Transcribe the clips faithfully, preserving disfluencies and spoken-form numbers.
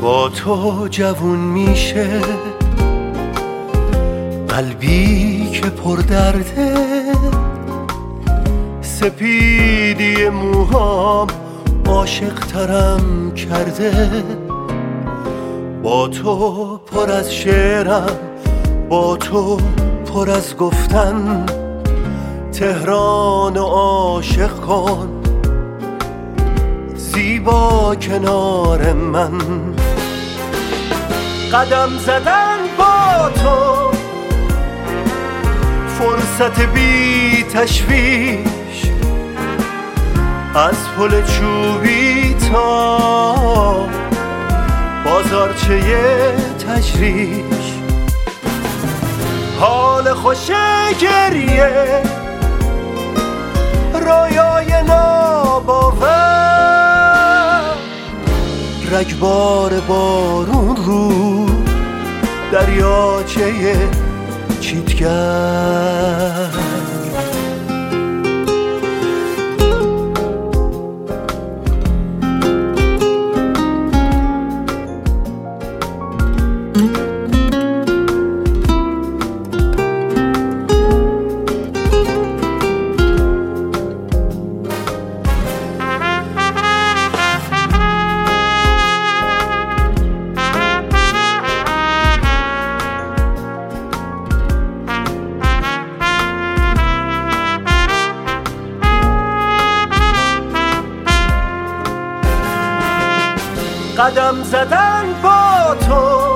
با تو جوون میشه قلبی که پر درده، سپیدی موهام عاشق ترم کرده. با تو پر از شعرم، با تو پر از گفتن، تهران عاشق کن زیبا کنار من. قدم زدن با تو فرصت بی تشویش، از پل چوبی تا بازارچه تجریش. حال خوش گریه رویای ناباور، رگبار بارون رو دریاچه چیتگر. قدم زدن با تو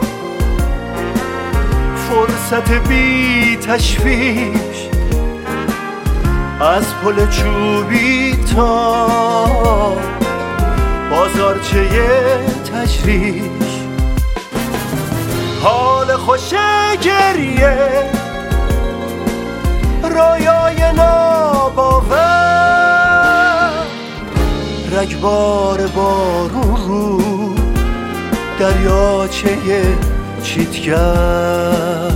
فرصت بی تشویش، از پل چوبی تا بازارچه تجریش. حال خوش گریه رویای ناباور، رگبار بارون رو دریاچه چیتگر.